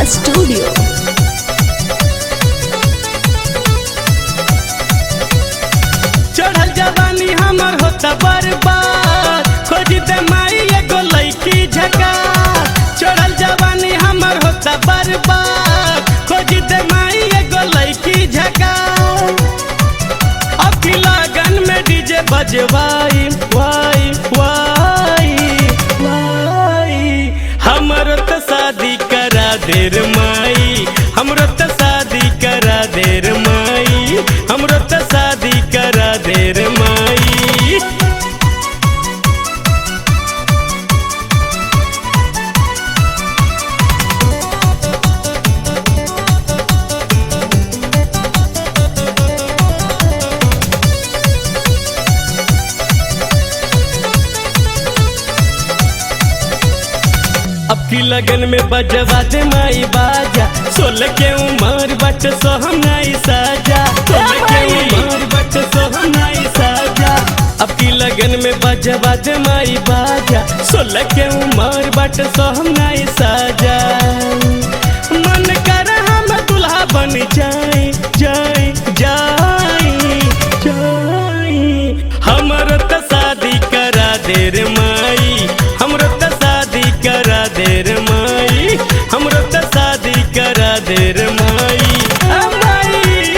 Studio. चढ़ल जवानी हमर होता बर्बाद, खोज दे माई एगो लईकी झका। चढ़ल जवानी हमर होता बर्बाद, खोज दे माई एगो लईकी झका। अब की लगन में डीजे बजवाई वाई वाई वाई। हमरो तो शादी करा देर माई, हमरो तो शादी करा देर माई, हमरो तो शादी करा देर माई। अब की लगन में बजवा दे माई बाजा। 16 के उम्र बट सोहम नाई साजा, 16 के उम्र बट सोहम नाई साजा। अब की लगन में बजवा दे माई बाजा। 16 के उम्र बट सोहम नाई साजा। मन कर हम दुल्हा बन जाए जाए जाए जाए। हमरो तो शादी करा देर माई, हमरो तो शादी करा देर माई, हमरो तो शादी करा देर माई। माई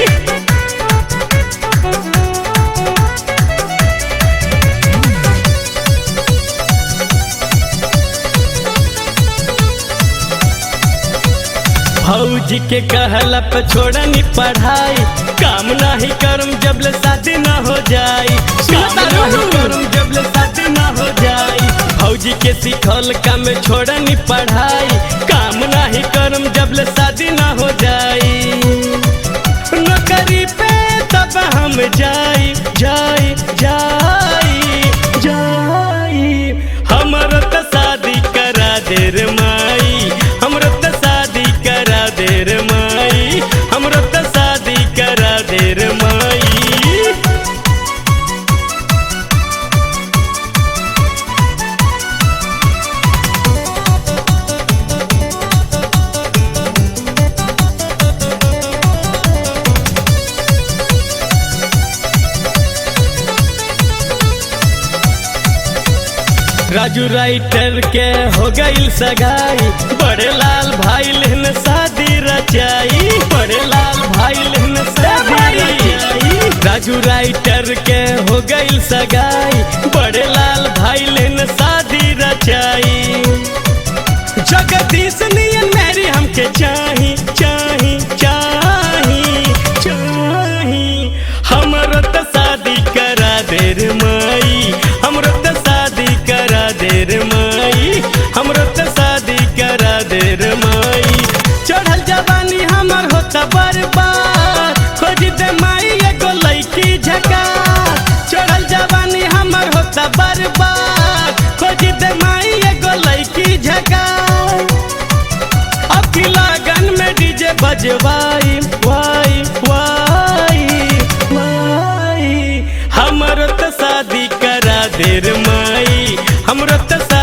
भौजी के कहला पे छोड़नी पढ़ाई। काम नहीं करम जबले शादी ना हो जाई, काम नहीं करम जबले शादी ना हो जाई। भौजी के सिखल काम छोड़नी पढ़ाई। काम नहीं करम जबले शादी ना हो जाई। नौकरी पे तब हम जाई जाई जाई जाई। हमरो तो शादी करा देर माई, हमरो तो शादी करा देर माई, हमरो तो शादी करा देर माई। राजू राइटर के हो गईल सगाई। बड़े लाल भाई लेन शादी रचाई, बड़े लाल भाई लेन शादी रचाई। राजू राइटर के हो गईल सगाई। बड़े लाल भाई लेन शादी रचाई। जगदीश नियन मेरी हमके चाही चाही चाही चाही। हमरो तो शादी करा देर माई, हमरो तो शादी करा देर माई, हमरो तो शादी करा देर माई। चढ़ल जवानी हमर होता बर्बाद, खोज दे माई एगो लईकी झका। चढ़ल जवानी हमर होता बर्बाद, खोज दे माई एगो लईकी झका। अब की लगन में डीजे बजवाई वाई वाई वाई। हमरो तो शादी करा देर माई, हमरो तो